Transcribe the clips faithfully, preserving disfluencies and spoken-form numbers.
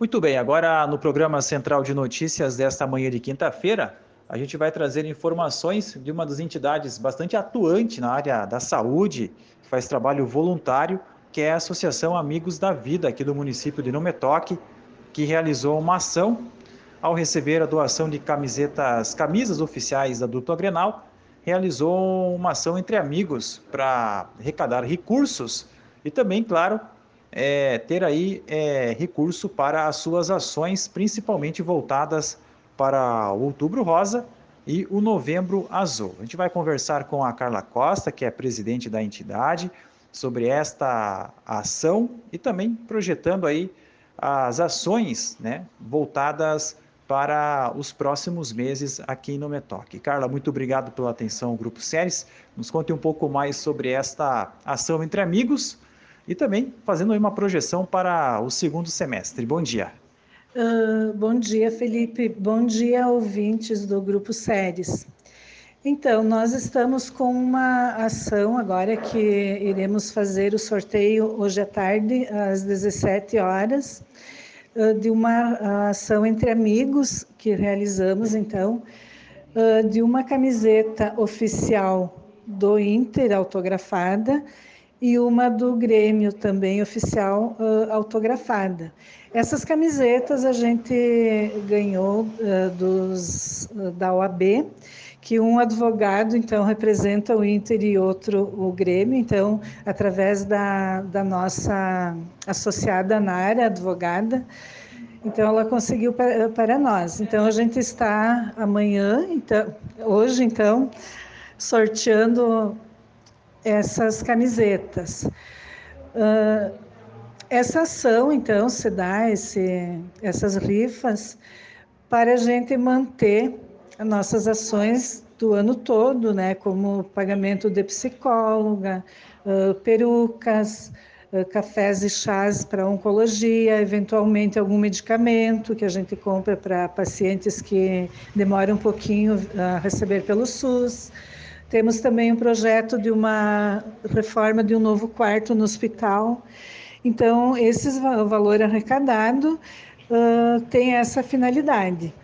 Muito bem, agora no programa Central de Notícias desta manhã de quinta-feira, a gente vai trazer informações de uma das entidades bastante atuante na área da saúde, que faz trabalho voluntário, que é a Associação Amigos da Vida, aqui do município de Nome Toque, que realizou uma ação ao receber a doação de camisetas, camisas oficiais da dupla Grenal, realizou uma ação entre amigos para arrecadar recursos e também, claro, é, ter aí é, recurso para as suas ações, principalmente voltadas para o Outubro Rosa e o Novembro Azul. A gente vai conversar com a Carla Costa, que é presidente da entidade, sobre esta ação e também projetando aí as ações, né, voltadas para os próximos meses aqui em Nome Toque. Carla, muito obrigado pela atenção ao Grupo Séries. Nos conte um pouco mais sobre esta ação entre amigos e também fazendo aí uma projeção para o segundo semestre. Bom dia. Uh, bom dia, Felipe. Bom dia, ouvintes do Grupo Séries. Então, nós estamos com uma ação agora que iremos fazer o sorteio hoje à tarde, às dezessete horas, uh, de uma ação entre amigos que realizamos, então, uh, de uma camiseta oficial do Inter autografada e uma do Grêmio também oficial uh, autografada. Essas camisetas a gente ganhou uh, dos, uh, da O A B, que um advogado, então, representa o Inter e outro o Grêmio, então, através da, da nossa associada Nara, advogada, então ela conseguiu para, para nós. Então, a gente está amanhã, então, hoje, então, sorteando essas camisetas. Uh, essa ação, então, se dá esse, essas rifas para a gente manter as nossas ações do ano todo, né, como pagamento de psicóloga, uh, perucas, uh, cafés e chás para oncologia, eventualmente algum medicamento que a gente compra para pacientes que demoram um pouquinho a receber pelo SUS. Temos também um projeto de uma reforma de um novo quarto no hospital. Então, esse valor arrecadado uh, tem essa finalidade.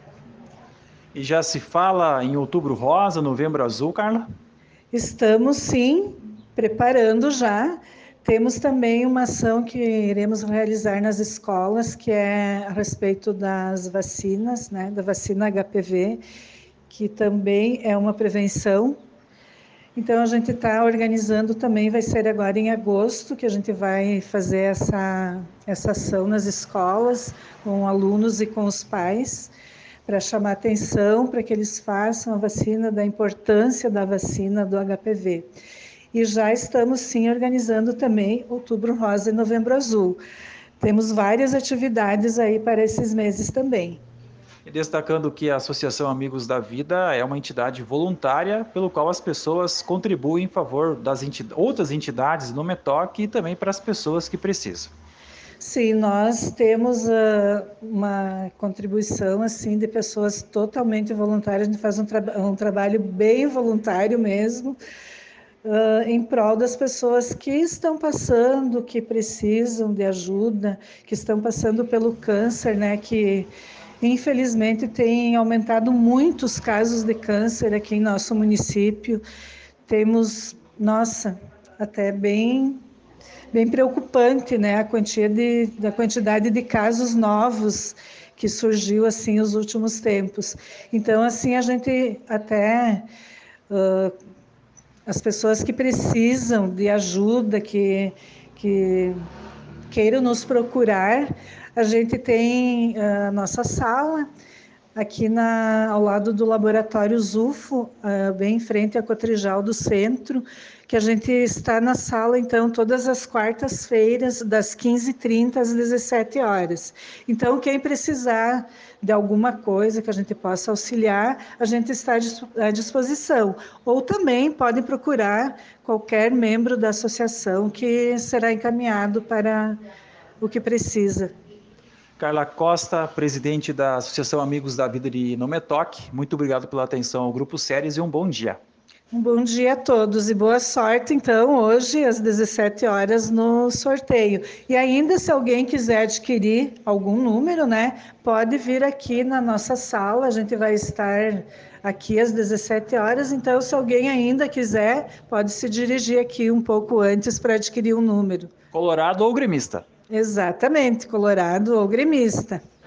E já se fala em Outubro Rosa, Novembro Azul, Carla? Estamos, sim, preparando já. Temos também uma ação que iremos realizar nas escolas, que é a respeito das vacinas, né, da vacina H P V, que também é uma prevenção. Então, a gente está organizando também, vai ser agora em agosto, que a gente vai fazer essa, essa ação nas escolas, com alunos e com os pais, para chamar atenção, para que eles façam a vacina, da importância da vacina do H P V. E já estamos, sim, organizando também Outubro Rosa e Novembro Azul. Temos várias atividades aí para esses meses também. E destacando que a Associação Amigos da Vida é uma entidade voluntária pelo qual as pessoas contribuem em favor das entidades, outras entidades no Metoque e também para as pessoas que precisam. Sim, nós temos uh, uma contribuição assim de pessoas totalmente voluntárias, a gente faz um, tra um trabalho bem voluntário mesmo, uh, em prol das pessoas que estão passando, que precisam de ajuda, que estão passando pelo câncer, né, que infelizmente tem aumentado muitos casos de câncer aqui em nosso município. Temos, nossa, até bem bem preocupante, né, a quantia de, da quantidade de casos novos que surgiu assim nos últimos tempos. Então, assim, a gente até uh, as pessoas que precisam de ajuda, que que queiram nos procurar, a gente tem a nossa sala aqui na, ao lado do laboratório Zufo, uh, bem em frente à Cotrijal do centro, que a gente está na sala, então, todas as quartas-feiras, das quinze e trinta às dezessete horas. Então, quem precisar de alguma coisa que a gente possa auxiliar, a gente está à disposição. Ou também podem procurar qualquer membro da associação que será encaminhado para o que precisa. Carla Costa, presidente da Associação Amigos da Vida de Nome Toque, muito obrigado pela atenção ao Grupo Séries e um bom dia. Um bom dia a todos e boa sorte, então, hoje às dezessete horas no sorteio. E ainda, se alguém quiser adquirir algum número, né, pode vir aqui na nossa sala, a gente vai estar aqui às dezessete horas, então, se alguém ainda quiser, pode se dirigir aqui um pouco antes para adquirir um número. Colorado ou gremista? Exatamente, colorado ou gremista.